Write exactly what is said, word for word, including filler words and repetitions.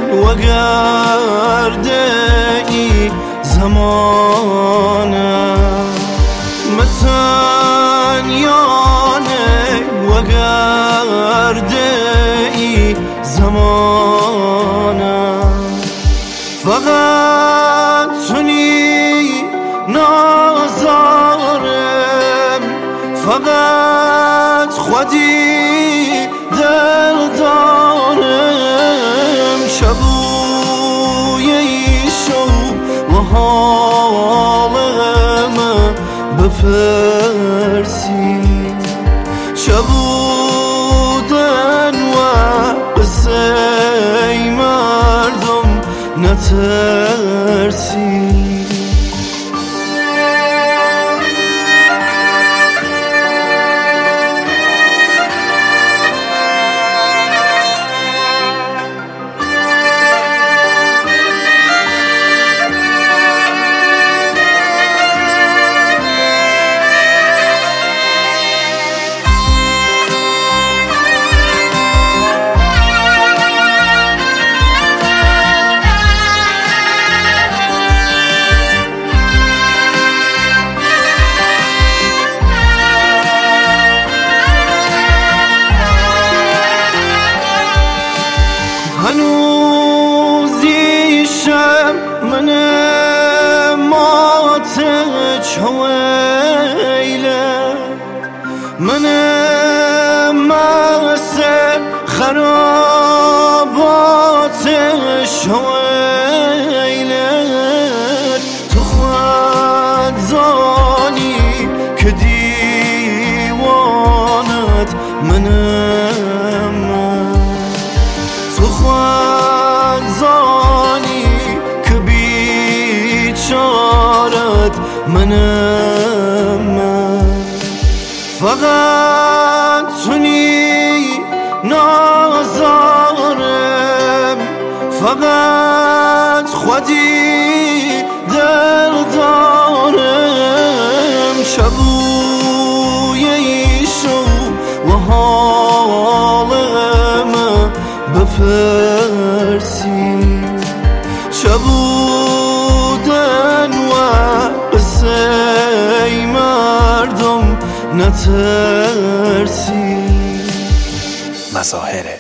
وگرده ای زمانم متنیانه وگرده ای زمانم فقط تونی نازارم فقط خودی دردارم شبوی ایشو و حالم بپرسی شبودن و قصه مردم نترسی هنوزی شب من مات چویله من مست خرابات شویله تو خود زانی که دیوانت منم تو خود زانی که بیچارت منم فقط تونی نازارم فقط خودی دردارم شبوی ایشو و حالم بپرسی شبودن و قصه مردم نترسی مظاهره